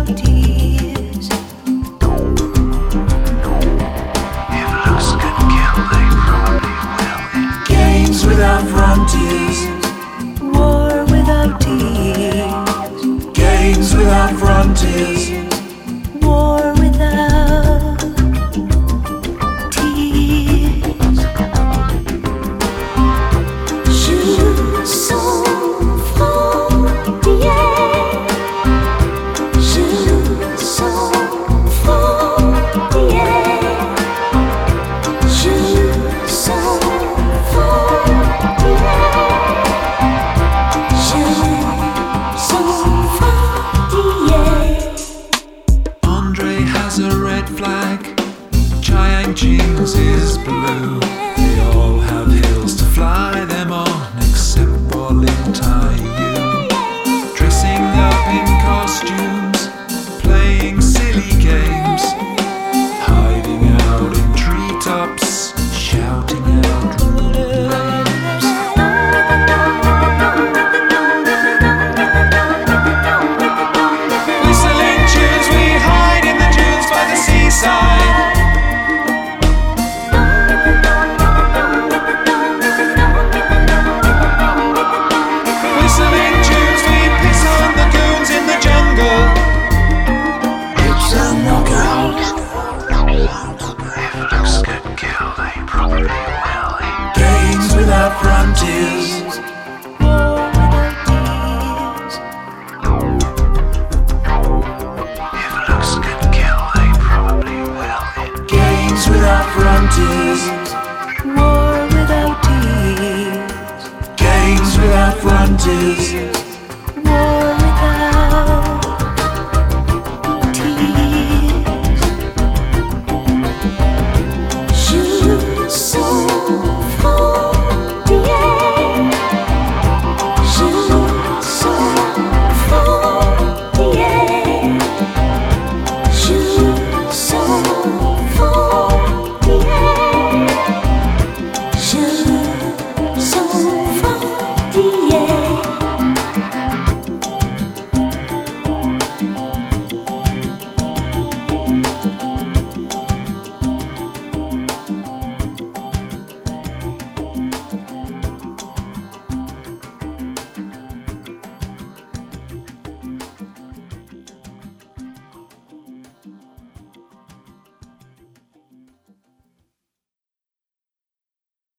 tears. If looks could kill, they probably will. Games without frontiers. War without tears. Games without frontiers. War without tears. Je sens frontières. Je sens frontières. Je sens frontières. Je sens frontières. Andre has a red flag. Jiangqing's is blue. They all have hills to fly them on, except Bolin Taiyu. Dressing up in costumes, playing silly games, hiding out in treetops, shouting out rude names. Whistling tunes, we hide in the dunes by the seaside. Whistling tunes, we piss on the goons in the jungle. It's a knockout. If looks could kill, they probably will. Games without frontiers. War without tears. If looks could kill, they probably will. Games without frontiers. War without tears. Games without frontiers.